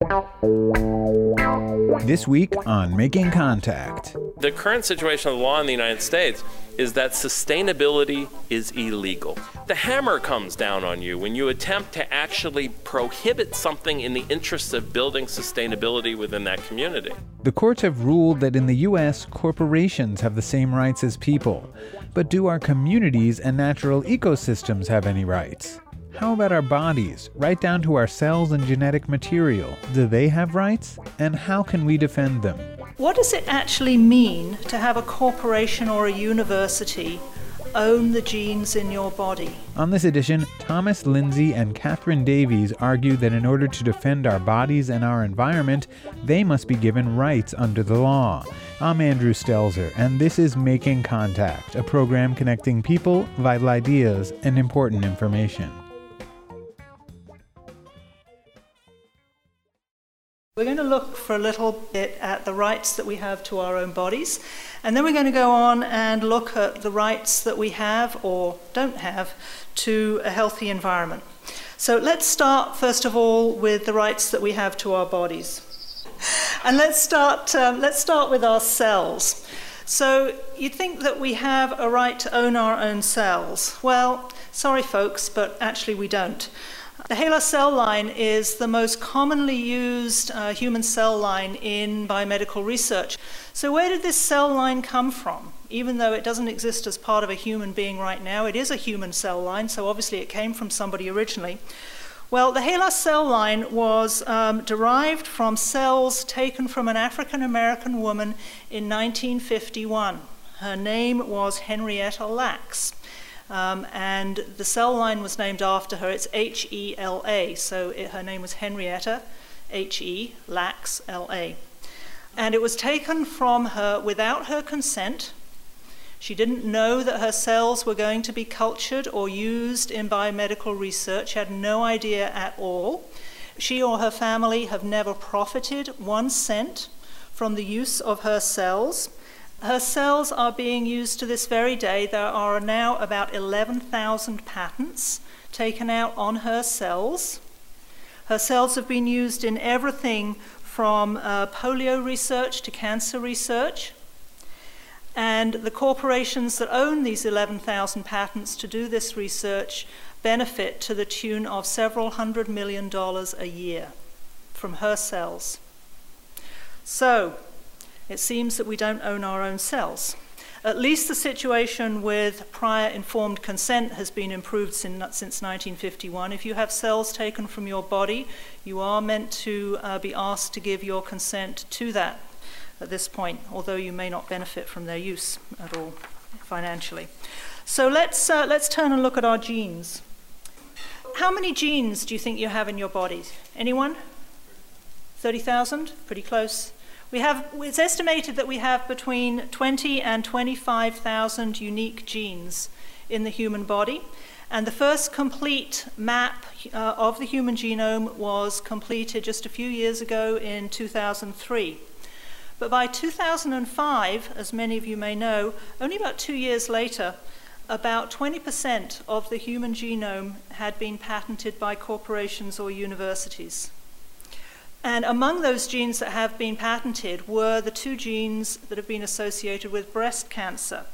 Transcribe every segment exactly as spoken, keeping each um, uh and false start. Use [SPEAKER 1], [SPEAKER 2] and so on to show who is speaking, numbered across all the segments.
[SPEAKER 1] This week on Making Contact.
[SPEAKER 2] The current situation of the law in the United States is that sustainability is illegal. The hammer comes down on you when you attempt to actually prohibit something in the interest of building sustainability within that community.
[SPEAKER 1] The courts have ruled that in the U S, corporations have the same rights as people. But do our communities and natural ecosystems have any rights? How about our bodies, right down to our cells and genetic material? Do they have rights? And how can we defend them?
[SPEAKER 3] What does it actually mean to have a corporation or a university own the genes in your body?
[SPEAKER 1] On this edition, Thomas Lindsay and Catherine Davies argue that in order to defend our bodies and our environment, they must be given rights under the law. I'm Andrew Stelzer, and this is Making Contact, a program connecting people, vital ideas, and important information.
[SPEAKER 3] We're going to look for a little bit at the rights that we have to our own bodies, and then we're going to go on and look at the rights that we have or don't have to a healthy environment. So let's start, first of all, with the rights that we have to our bodies. And let's start, um, let's start with our cells. So you'd think that we have a right to own our own cells. Well, sorry folks, but actually we don't. The HeLa cell line is the most commonly used uh, human cell line in biomedical research. So where did this cell line come from? Even though it doesn't exist as part of a human being right now, it is a human cell line, so obviously it came from somebody originally. Well, the HeLa cell line was um, derived from cells taken from an African-American woman in nineteen fifty-one. Her name was Henrietta Lacks. Um, and the cell line was named after her. It's H E L A, so it, her name was Henrietta, H E, Lacks, L A. And it was taken from her without her consent. She didn't know that her cells were going to be cultured or used in biomedical research. She had no idea at all. She or her family have never profited one cent from the use of her cells. Her cells are being used to this very day. There are now about eleven thousand patents taken out on her cells. Her cells have been used in everything from uh, polio research to cancer research. And the corporations that own these eleven thousand patents to do this research benefit to the tune of several hundred million dollars a year from her cells. So, it seems that we don't own our own cells. At least the situation with prior informed consent has been improved since nineteen fifty-one. If you have cells taken from your body, you are meant to uh, be asked to give your consent to that at this point, although you may not benefit from their use at all financially. So let's, uh, let's turn and look at our genes. How many genes do you think you have in your body? Anyone? thirty thousand? Pretty close. We have, it's estimated that we have between twenty and twenty-five thousand unique genes in the human body. And the first complete map uh, of the human genome was completed just a few years ago in two thousand three. But by two thousand five, as many of you may know, only about two years later, about twenty percent of the human genome had been patented by corporations or universities. And among those genes that have been patented were the two genes that have been associated with breast cancer.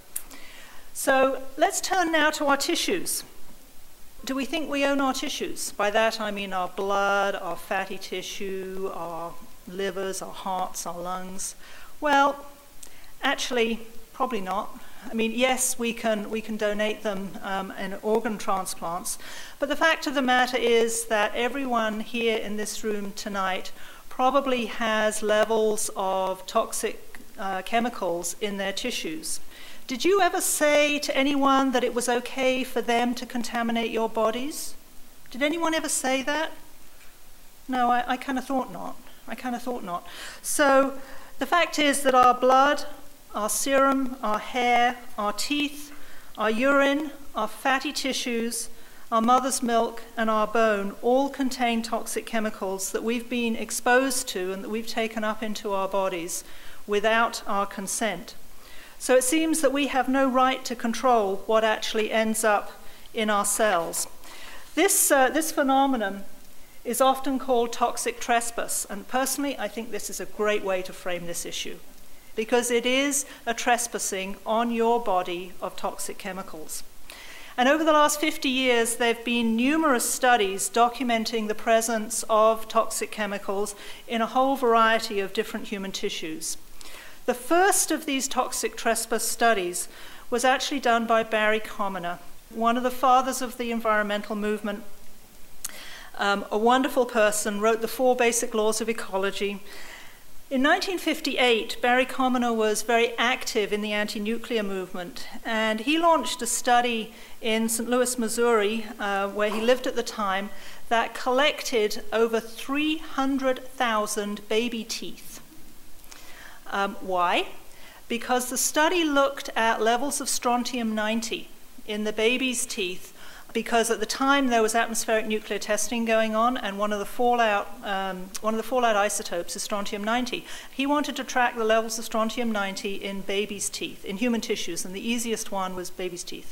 [SPEAKER 3] So let's turn now to our tissues. Do we think we own our tissues? By that I mean our blood, our fatty tissue, our livers, our hearts, our lungs. Well, actually, probably not. I mean, yes, we can we can donate them um, in organ transplants, but the fact of the matter is that everyone here in this room tonight probably has levels of toxic uh, chemicals in their tissues. Did you ever say to anyone that it was okay for them to contaminate your bodies? Did anyone ever say that? No, I, I kind of thought not. I kind of thought not. So the fact is that our blood, our serum, our hair, our teeth, our urine, our fatty tissues, our mother's milk, and our bone all contain toxic chemicals that we've been exposed to and that we've taken up into our bodies without our consent. So it seems that we have no right to control what actually ends up in our cells. This, uh, this phenomenon is often called toxic trespass. And personally, I think this is a great way to frame this issue, because it is a trespassing on your body of toxic chemicals. And over the last fifty years, there have been numerous studies documenting the presence of toxic chemicals in a whole variety of different human tissues. The first of these toxic trespass studies was actually done by Barry Commoner, one of the fathers of the environmental movement. Um, a wonderful person, wrote the Four Basic Laws of Ecology. In nineteen fifty-eight, Barry Commoner was very active in the anti-nuclear movement, and he launched a study in Saint Louis, Missouri, uh, where he lived at the time, that collected over three hundred thousand baby teeth. Um, why? Because the study looked at levels of strontium ninety in the baby's teeth, because at the time there was atmospheric nuclear testing going on, and one of the fallout um, one of the fallout isotopes is strontium ninety. He wanted to track the levels of strontium ninety in babies' teeth, in human tissues, and the easiest one was babies' teeth.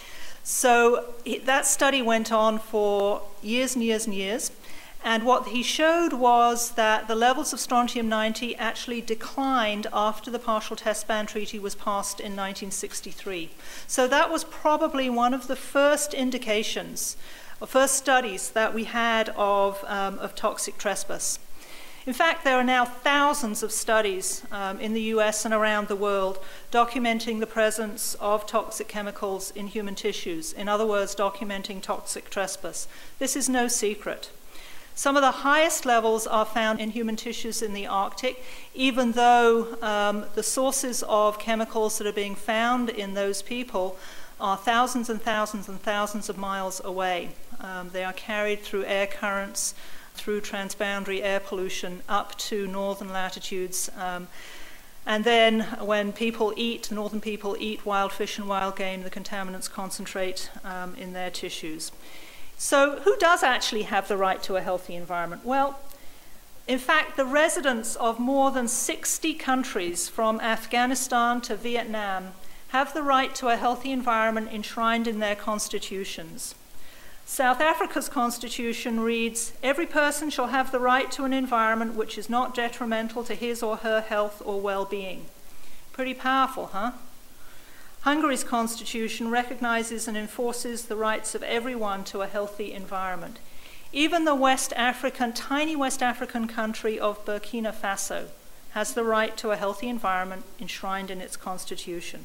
[SPEAKER 3] So that study went on for years and years and years, and what he showed was that the levels of strontium ninety actually declined after the Partial Test Ban Treaty was passed in nineteen sixty-three. So that was probably one of the first indications, or first studies that we had of, um, of toxic trespass. In fact, there are now thousands of studies um, in the U S and around the world documenting the presence of toxic chemicals in human tissues. In other words, documenting toxic trespass. This is no secret. Some of the highest levels are found in human tissues in the Arctic, even though um, the sources of chemicals that are being found in those people are thousands and thousands and thousands of miles away. Um, they are carried through air currents, through transboundary air pollution up to northern latitudes. Um, and then when people eat, northern people eat wild fish and wild game, the contaminants concentrate um, in their tissues. So who does actually have the right to a healthy environment? Well, in fact, the residents of more than sixty countries, from Afghanistan to Vietnam, have the right to a healthy environment enshrined in their constitutions. South Africa's constitution reads, "Every person shall have the right to an environment which is not detrimental to his or her health or well-being." Pretty powerful, huh? Hungary's constitution recognizes and enforces the rights of everyone to a healthy environment. Even the West African, tiny West African country of Burkina Faso has the right to a healthy environment enshrined in its constitution.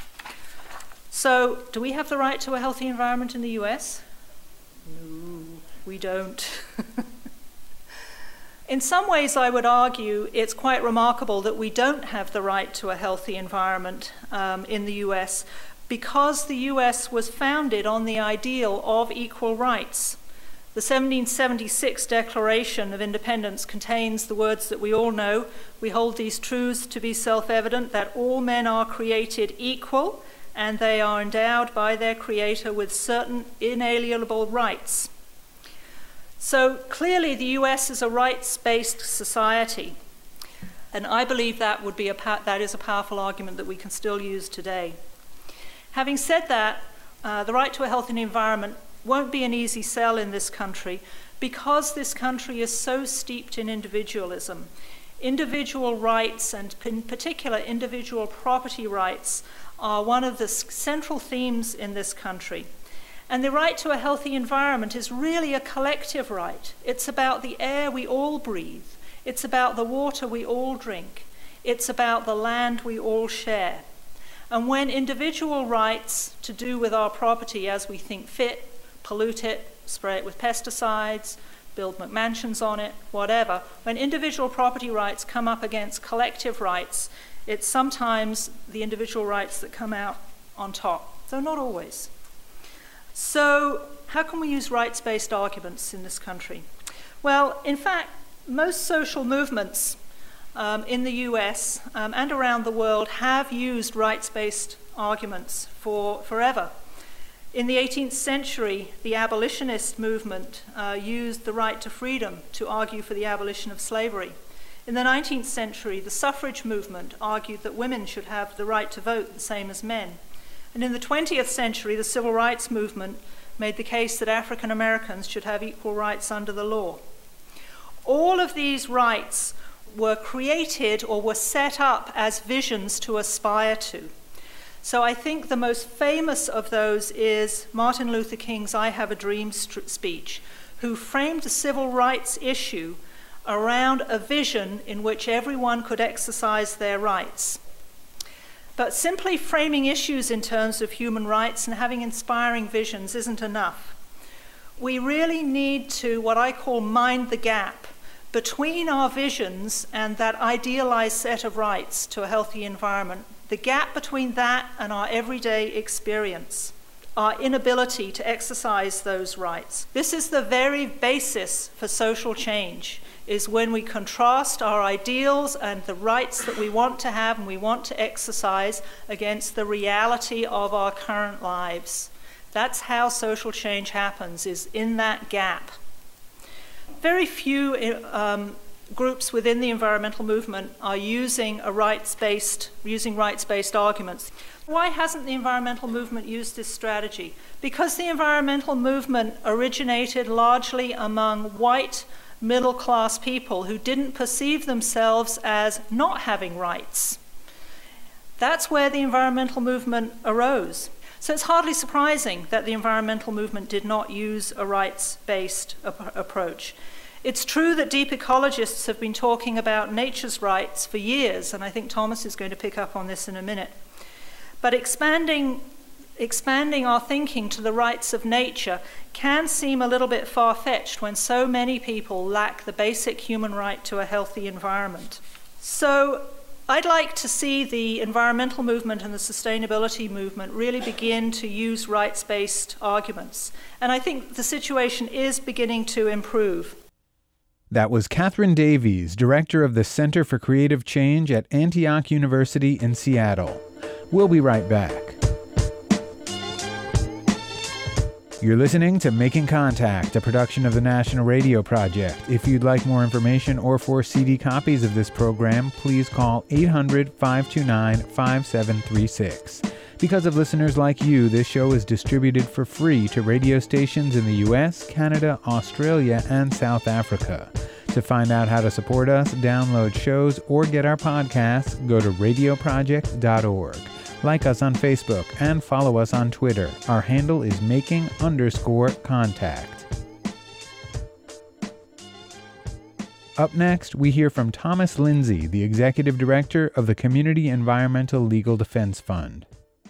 [SPEAKER 3] So, do we have the right to a healthy environment in the U S? No, we don't. In some ways, I would argue it's quite remarkable that we don't have the right to a healthy environment um, in the U S, because the U S was founded on the ideal of equal rights. The seventeen seventy-six Declaration of Independence contains the words that we all know: "We hold these truths to be self-evident, that all men are created equal, and they are endowed by their Creator with certain inalienable rights." So clearly the U S is a rights-based society, and I believe that would be a that is a powerful argument that we can still use today. Having said that, uh, the right to a healthy environment won't be an easy sell in this country, because this country is so steeped in individualism. Individual rights, and in particular individual property rights, are one of the central themes in this country. And the right to a healthy environment is really a collective right. It's about the air we all breathe. It's about the water we all drink. It's about the land we all share. And when individual rights to do with our property as we think fit, pollute it, spray it with pesticides, build McMansions on it, whatever, when individual property rights come up against collective rights, it's sometimes the individual rights that come out on top, though not always. So how can we use rights-based arguments in this country? Well, in fact, most social movements um, in the U S um, and around the world have used rights-based arguments for forever. In the eighteenth century, the abolitionist movement uh, used the right to freedom to argue for the abolition of slavery. In the nineteenth century, the suffrage movement argued that women should have the right to vote the same as men. And in the twentieth century, the civil rights movement made the case that African Americans should have equal rights under the law. All of these rights were created or were set up as visions to aspire to. So I think the most famous of those is Martin Luther King's I Have a Dream speech, who framed the civil rights issue around a vision in which everyone could exercise their rights. But simply framing issues in terms of human rights and having inspiring visions isn't enough. We really need to, what I call, mind the gap between our visions and that idealized set of rights to a healthy environment, the gap between that and our everyday experience, our inability to exercise those rights. This is the very basis for social change, is when we contrast our ideals and the rights that we want to have and we want to exercise against the reality of our current lives. That's how social change happens, is in that gap. Very few um, groups within the environmental movement are using a rights-based, using rights-based arguments. Why hasn't the environmental movement used this strategy? Because the environmental movement originated largely among white, middle-class people who didn't perceive themselves as not having rights. That's where the environmental movement arose. So it's hardly surprising that the environmental movement did not use a rights-based ap- approach. It's true that deep ecologists have been talking about nature's rights for years, and I think Thomas is going to pick up on this in a minute. But expanding, expanding our thinking to the rights of nature can seem a little bit far-fetched when so many people lack the basic human right to a healthy environment. So I'd like to see the environmental movement and the sustainability movement really begin to use rights-based arguments. And I think the situation is beginning to improve.
[SPEAKER 1] That was Catherine Davies, director of the Center for Creative Change at Antioch University in Seattle. We'll be right back. You're listening to Making Contact, a production of the National Radio Project. If you'd like more information or for C D copies of this program, please call eight hundred, five two nine, five seven three six. Because of listeners like you, this show is distributed for free to radio stations in the U S, Canada, Australia, and South Africa. To find out how to support us, download shows, or get our podcasts, go to radio project dot org. Like us on Facebook and follow us on Twitter. Our handle is making underscore contact. Up next, we hear from Thomas Lindsay, the Executive Director of the Community Environmental Legal Defense Fund.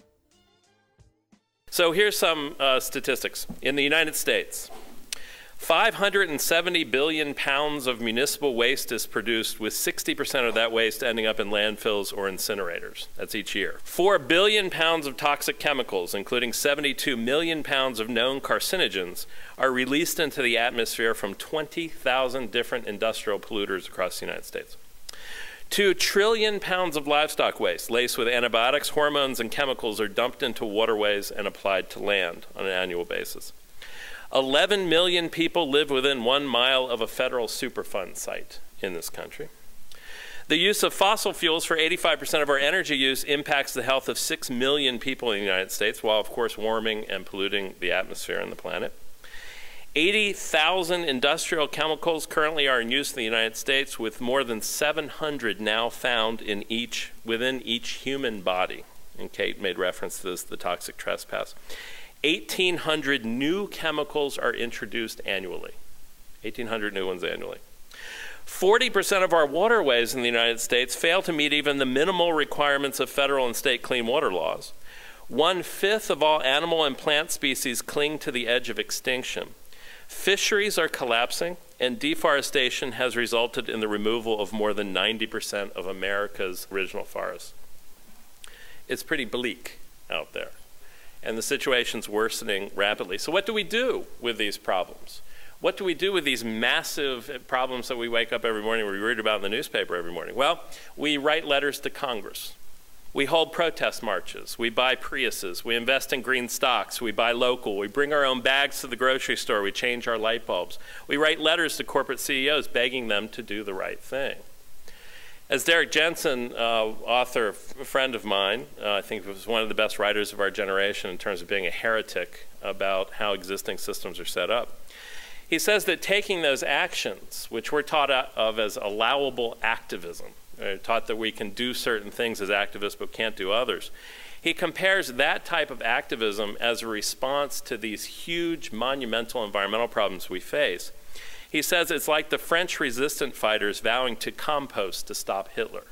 [SPEAKER 2] So here's some uh, statistics. In the United States, five hundred seventy billion pounds of municipal waste is produced, with sixty percent of that waste ending up in landfills or incinerators. That's each year. four billion pounds of toxic chemicals, including seventy-two million pounds of known carcinogens, are released into the atmosphere from twenty thousand different industrial polluters across the United States. Two trillion pounds of livestock waste laced with antibiotics, hormones, and chemicals are dumped into waterways and applied to land on an annual basis. eleven million people live within one mile of a federal Superfund site in this country. The use of fossil fuels for eighty-five percent of our energy use impacts the health of six million people in the United States, while of course warming and polluting the atmosphere and the planet. eighty thousand industrial chemicals currently are in use in the United States, with more than seven hundred now found in each, within each human body. And Kate made reference to this, the toxic trespass. eighteen hundred new chemicals are introduced annually. eighteen hundred new ones annually. forty percent of our waterways in the United States fail to meet even the minimal requirements of federal and state clean water laws. One-fifth of all animal and plant species cling to the edge of extinction. Fisheries are collapsing, and deforestation has resulted in the removal of more than ninety percent of America's original forests. It's pretty bleak out there, and the situation's worsening rapidly. So what do we do with these problems? What do we do with these massive problems that we wake up every morning, we read about in the newspaper every morning? Well, we write letters to Congress. We hold protest marches. We buy Priuses. We invest in green stocks. We buy local. We bring our own bags to the grocery store. We change our light bulbs. We write letters to corporate C E Os begging them to do the right thing. As Derek Jensen, uh, author, a friend of mine, uh, I think was one of the best writers of our generation in terms of being a heretic about how existing systems are set up. He says that taking those actions, which we're taught of as allowable activism, we're taught that we can do certain things as activists but can't do others, he compares that type of activism as a response to these huge monumental environmental problems we face. He says it's like the French resistance fighters vowing to compost to stop Hitler.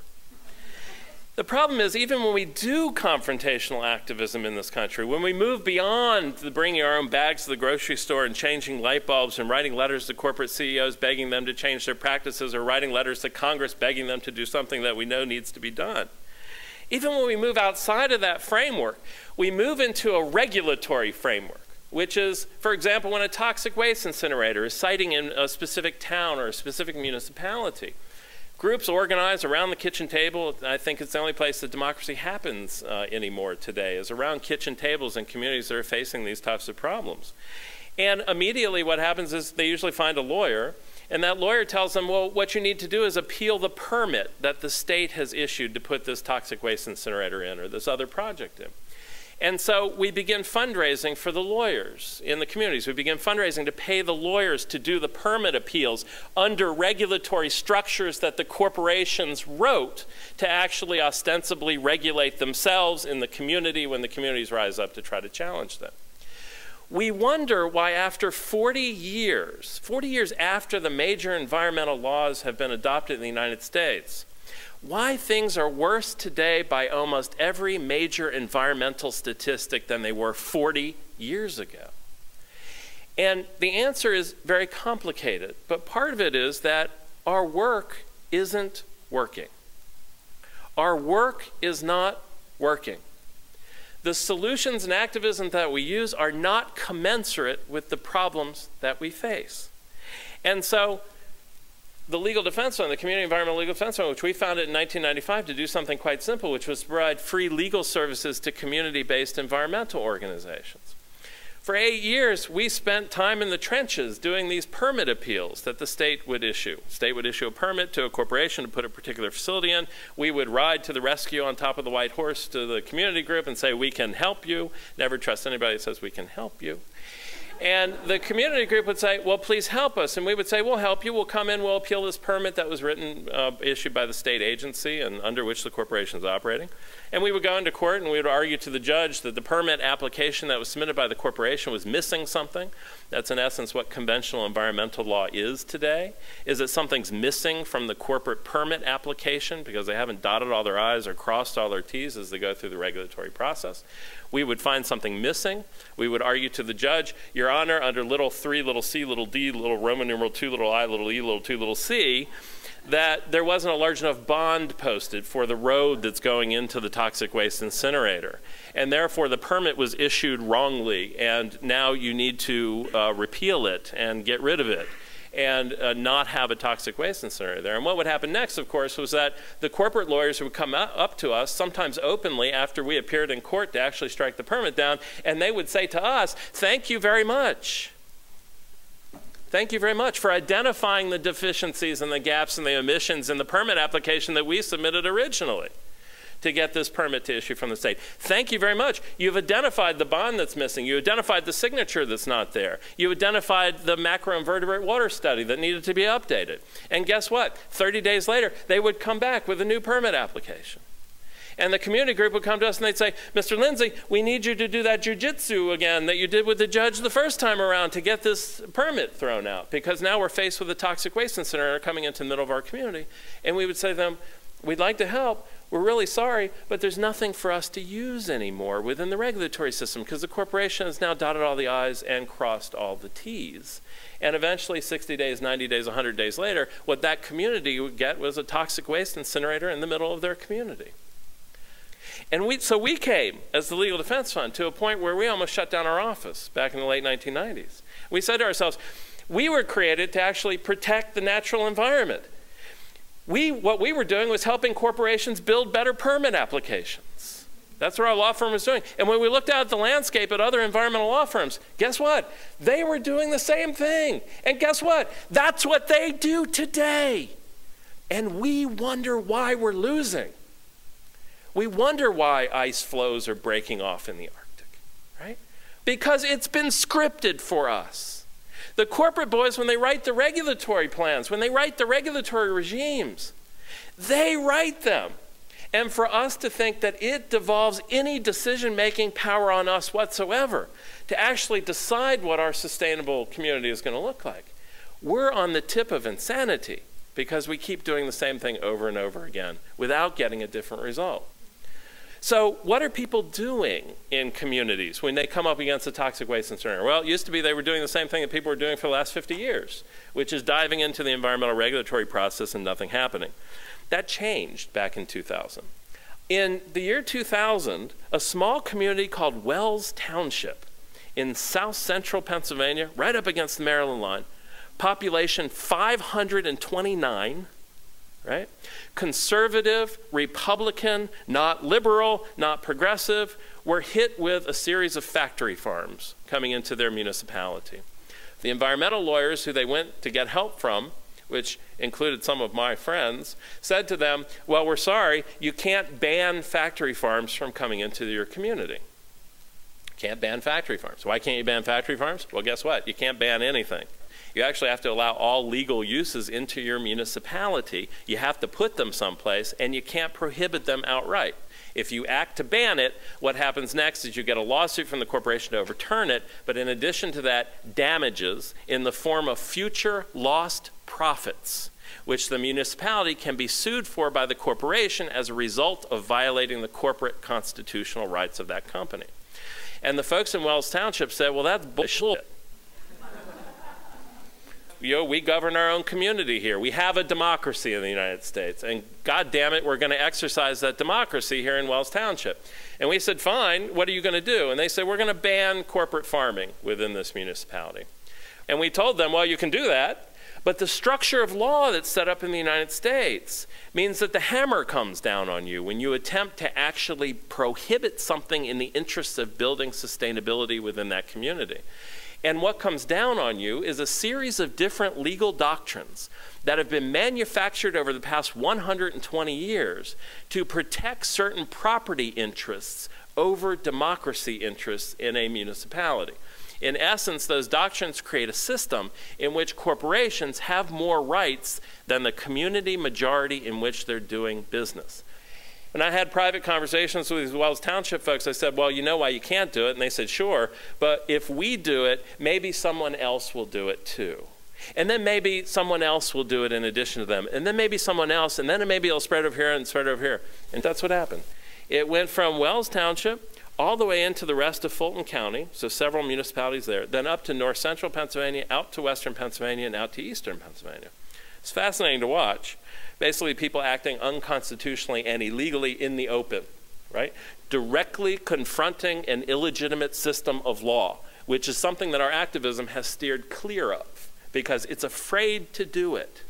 [SPEAKER 2] The problem is, even when we do confrontational activism in this country, when we move beyond the bringing our own bags to the grocery store and changing light bulbs and writing letters to corporate C E Os begging them to change their practices, or writing letters to Congress begging them to do something that we know needs to be done, even when we move outside of that framework, we move into a regulatory framework, which is, for example, when a toxic waste incinerator is siting in a specific town or a specific municipality. Groups organize around the kitchen table. I think it's the only place that democracy happens uh, anymore today, is around kitchen tables in communities that are facing these types of problems. And immediately what happens is they usually find a lawyer, and that lawyer tells them, well, what you need to do is appeal the permit that the state has issued to put this toxic waste incinerator in or this other project in. And so we begin fundraising for the lawyers in the communities. We begin fundraising to pay the lawyers to do the permit appeals under regulatory structures that the corporations wrote to actually ostensibly regulate themselves in the community when the communities rise up to try to challenge them. We wonder why after forty years, forty years after the major environmental laws have been adopted in the United States, why things are worse today by almost every major environmental statistic than they were forty years ago. And the answer is very complicated, but part of it is that our work isn't working. Our work is not working. The solutions and activism that we use are not commensurate with the problems that we face. And so the Legal Defense Fund, the Community Environmental Legal Defense Fund, which we founded in nineteen ninety-five to do something quite simple, which was to provide free legal services to community-based environmental organizations. For eight years, we spent time in the trenches doing these permit appeals that the state would issue. The state would issue a permit to a corporation to put a particular facility in. We would ride to the rescue on top of the white horse to the community group and say, we can help you. Never trust anybody that says we can help you. And the community group would say, well, please help us. And we would say, we'll help you. We'll come in. We'll appeal this permit that was written, uh, issued by the state agency and under which the corporation is operating. And we would go into court and we would argue to the judge that the permit application that was submitted by the corporation was missing something. That's in essence what conventional environmental law is today, is that something's missing from the corporate permit application because they haven't dotted all their I's or crossed all their T's as they go through the regulatory process. We would find something missing. We would argue to the judge, Your Honor, under little three, little c, little d, little Roman numeral two, little I, little e, little two, little c, that there wasn't a large enough bond posted for the road that's going into the toxic waste incinerator. And therefore the permit was issued wrongly, and now you need to uh, repeal it and get rid of it and uh, not have a toxic waste incinerator there. And what would happen next, of course, was that the corporate lawyers would come up to us, sometimes openly after we appeared in court to actually strike the permit down, and they would say to us, thank you very much. Thank you very much for identifying the deficiencies and the gaps and the omissions in the permit application that we submitted originally to get this permit to issue from the state. Thank you very much. You've identified the bond that's missing. You identified the signature that's not there. You identified the macroinvertebrate water study that needed to be updated. And guess what? thirty days later, they would come back with a new permit application. And the community group would come to us and they'd say, Mister Lindsay, we need you to do that jujitsu again that you did with the judge the first time around to get this permit thrown out, because now we're faced with a toxic waste incinerator coming into the middle of our community. And we would say to them, we'd like to help. We're really sorry, but there's nothing for us to use anymore within the regulatory system because the corporation has now dotted all the I's and crossed all the T's. And eventually, sixty days, ninety days, one hundred days later, what that community would get was a toxic waste incinerator in the middle of their community. And we, so we came, as the Legal Defense Fund, to a point where we almost shut down our office back in the late nineteen nineties. We said to ourselves, we were created to actually protect the natural environment. We, what we were doing was helping corporations build better permit applications. That's what our law firm was doing. And when we looked out at the landscape at other environmental law firms, guess what? They were doing the same thing. And guess what? That's what they do today. And we wonder why we're losing. We wonder why ice floes are breaking off in the Arctic, right? Because it's been scripted for us. The corporate boys, when they write the regulatory plans, when they write the regulatory regimes, they write them. And for us to think that it devolves any decision-making power on us whatsoever to actually decide what our sustainable community is going to look like, we're on the tip of insanity because we keep doing the same thing over and over again without getting a different result. So what are people doing in communities when they come up against a toxic waste incinerator? Well, it used to be they were doing the same thing that people were doing for the last fifty years, which is diving into the environmental regulatory process and nothing happening. That changed back in two thousand. In the year two thousand, a small community called Wells Township in south central Pennsylvania, right up against the Maryland line, population five hundred twenty-nine, right? Conservative, Republican, not liberal, not progressive, were hit with a series of factory farms coming into their municipality. The environmental lawyers who they went to get help from, which included some of my friends, said to them, well, we're sorry, you can't ban factory farms from coming into your community. Can't ban factory farms. Why can't you ban factory farms? Well, guess what? You can't ban anything. You actually have to allow all legal uses into your municipality. You have to put them someplace, and you can't prohibit them outright. If you act to ban it, what happens next is you get a lawsuit from the corporation to overturn it, but in addition to that, damages in the form of future lost profits, which the municipality can be sued for by the corporation as a result of violating the corporate constitutional rights of that company. And the folks in Wells Township said, well, that's bullshit. You know, we govern our own community here. We have a democracy in the United States, and God damn it, we're going to exercise that democracy here in Wells Township. And we said, fine, what are you going to do? And they said, we're going to ban corporate farming within this municipality. And we told them, well, you can do that, but the structure of law that's set up in the United States means that the hammer comes down on you when you attempt to actually prohibit something in the interests of building sustainability within that community. And what comes down on you is a series of different legal doctrines that have been manufactured over the past one hundred twenty years to protect certain property interests over democracy interests in a municipality. In essence, those doctrines create a system in which corporations have more rights than the community majority in which they're doing business. When I had private conversations with these Wells Township folks, I said, well, you know why you can't do it? And they said, sure, but if we do it, maybe someone else will do it too. And then maybe someone else will do it in addition to them. And then maybe someone else, and then maybe it'll spread over here and spread over here. And that's what happened. It went from Wells Township all the way into the rest of Fulton County, so several municipalities there, then up to north central Pennsylvania, out to western Pennsylvania, and out to eastern Pennsylvania. It's fascinating to watch. Basically, people acting unconstitutionally and illegally in the open, right? Directly confronting an illegitimate system of law, which is something that our activism has steered clear of because it's afraid to do it.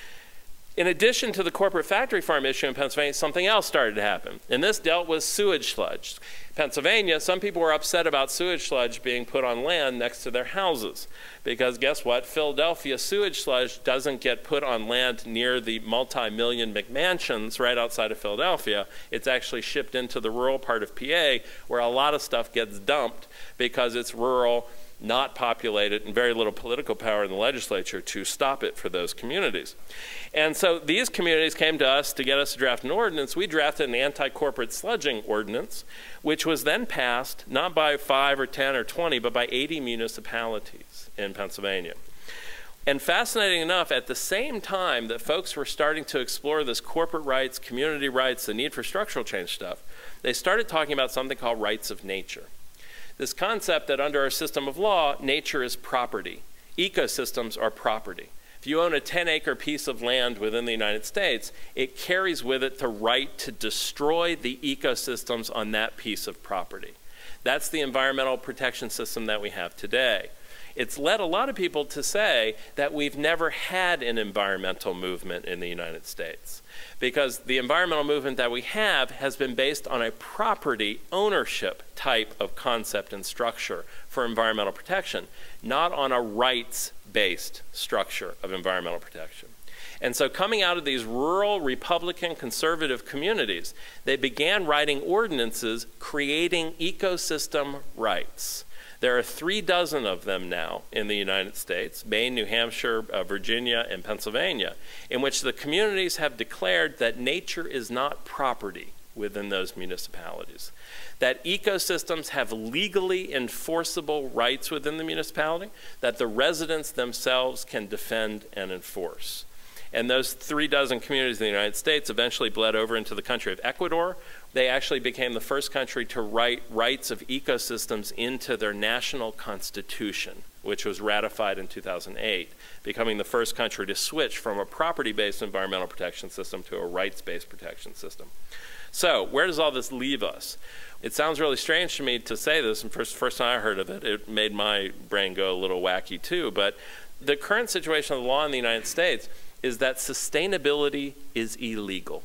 [SPEAKER 2] In addition to the corporate factory farm issue in Pennsylvania, something else started to happen, and this dealt with sewage sludge. Pennsylvania, some people were upset about sewage sludge being put on land next to their houses, because guess what? Philadelphia sewage sludge doesn't get put on land near the multi-million McMansions right outside of Philadelphia. It's actually shipped into the rural part of P A, where a lot of stuff gets dumped because it's rural, not populated, and very little political power in the legislature to stop it for those communities. And so these communities came to us to get us to draft an ordinance. We drafted an anti-corporate sludging ordinance, which was then passed not by five or ten or twenty, but by eighty municipalities in Pennsylvania. And fascinating enough, at the same time that folks were starting to explore this corporate rights, community rights, the need for structural change stuff, they started talking about something called rights of nature. This concept that under our system of law, nature is property. Ecosystems are property. If you own a ten acre piece of land within the United States, it carries with it the right to destroy the ecosystems on that piece of property. That's the environmental protection system that we have today. It's led a lot of people to say that we've never had an environmental movement in the United States, because the environmental movement that we have has been based on a property ownership type of concept and structure for environmental protection, not on a rights-based structure of environmental protection. And so coming out of these rural Republican conservative communities, they began writing ordinances creating ecosystem rights. There are three dozen of them now in the United States, Maine, New Hampshire, uh, Virginia, and Pennsylvania, in which the communities have declared that nature is not property within those municipalities, that ecosystems have legally enforceable rights within the municipality, that the residents themselves can defend and enforce. And those three dozen communities in the United States eventually bled over into the country of Ecuador. They actually became the first country to write rights of ecosystems into their national constitution, which was ratified in two thousand eight, becoming the first country to switch from a property-based environmental protection system to a rights-based protection system. So where does all this leave us? It sounds really strange to me to say this, and first, first time I heard of it, it made my brain go a little wacky too, but the current situation of the law in the United States is that sustainability is illegal.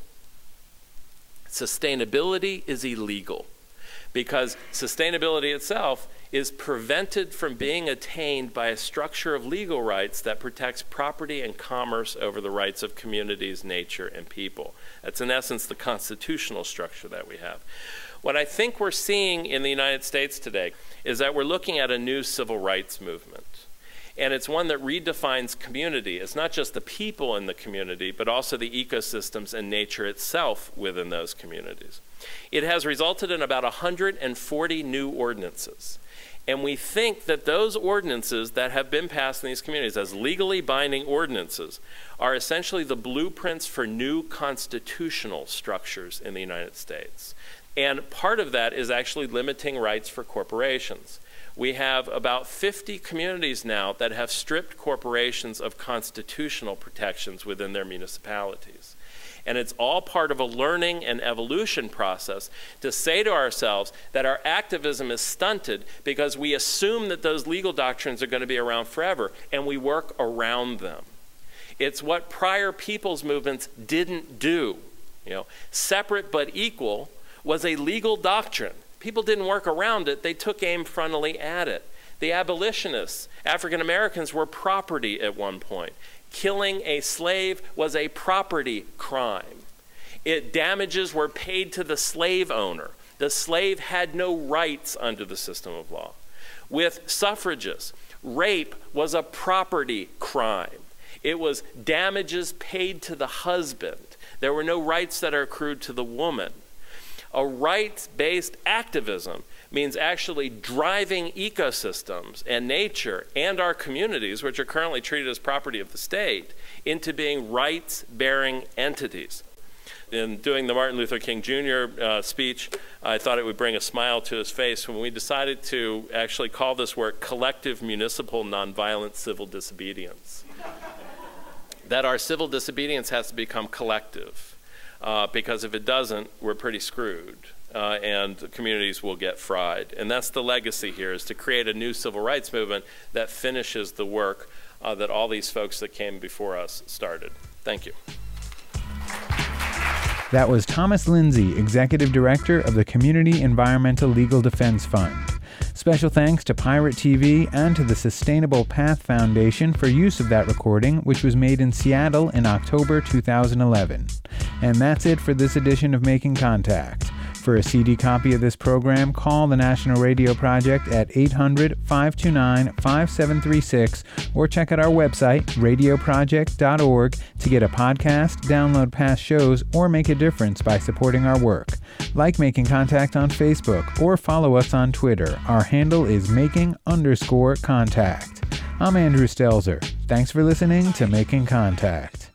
[SPEAKER 2] Sustainability is illegal because sustainability itself is prevented from being attained by a structure of legal rights that protects property and commerce over the rights of communities, nature, and people. That's in essence the constitutional structure that we have. What I think we're seeing in the United States today is that we're looking at a new civil rights movement. And it's one that redefines community. It's not just the people in the community, but also the ecosystems and nature itself within those communities. It has resulted in about one hundred forty new ordinances. And we think that those ordinances that have been passed in these communities as legally binding ordinances are essentially the blueprints for new constitutional structures in the United States. And part of that is actually limiting rights for corporations. We have about fifty communities now that have stripped corporations of constitutional protections within their municipalities. And it's all part of a learning and evolution process to say to ourselves that our activism is stunted because we assume that those legal doctrines are going to be around forever, and we work around them. It's what prior people's movements didn't do. You know, separate but equal was a legal doctrine. People didn't work around it, they took aim frontally at it. The abolitionists, African Americans, were property at one point. Killing a slave was a property crime. It damages were paid to the slave owner. The slave had no rights under the system of law. With suffragists, rape was a property crime. It was damages paid to the husband. There were no rights that are accrued to the woman. A rights-based activism means actually driving ecosystems and nature and our communities, which are currently treated as property of the state, into being rights-bearing entities. In doing the Martin Luther King Junior Uh, speech, I thought it would bring a smile to his face when we decided to actually call this work Collective Municipal Nonviolent Civil Disobedience. That our civil disobedience has to become collective. Uh, because if it doesn't, we're pretty screwed, uh, and communities will get fried. And that's the legacy here, is to create a new civil rights movement that finishes the work uh, that all these folks that came before us started. Thank you.
[SPEAKER 1] That was Thomas Lindsay, Executive Director of the Community Environmental Legal Defense Fund. Special thanks to Pirate T V and to the Sustainable Path Foundation for use of that recording, which was made in Seattle in October two thousand eleven. And that's it for this edition of Making Contact. For a C D copy of this program, call the National Radio Project at eight hundred, five two nine, five seven three six or check out our website, radio project dot org, to get a podcast, download past shows, or make a difference by supporting our work. Like Making Contact on Facebook or follow us on Twitter. Our handle is making underscore contact. I'm Andrew Stelzer. Thanks for listening to Making Contact.